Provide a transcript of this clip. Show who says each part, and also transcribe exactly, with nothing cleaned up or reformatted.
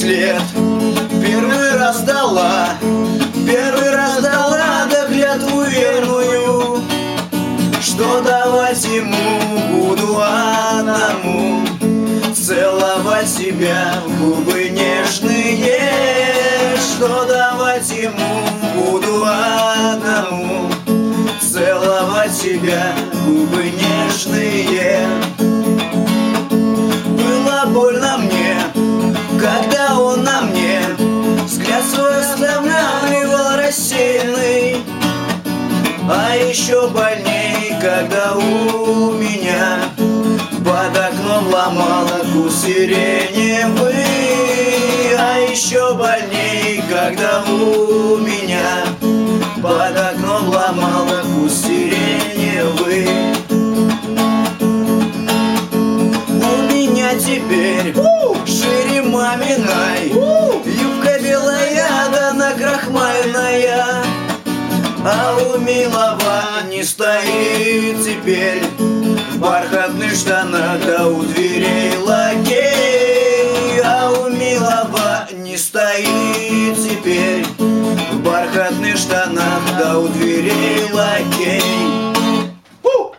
Speaker 1: двадцать лет. Первый раз дала, первый раз дала, да клятву верную, что давать ему буду одному, целовать себя в губы нежные, что давать ему буду одному, целовать себя в губы нежные. Было больно мне, когда он на мне взгляд свой останавливал рассеянный, а еще больней, когда у меня под окном ломала куст сиреневый. А еще больней, когда у меня под окном ломала куст сиреневый. У меня теперь шире маминой юбка белая да накрахмальная, а у милого не стоит теперь в бархатных штанах да у дверей лакей. А у милого не стоит теперь в бархатных штанах да у дверей лакей.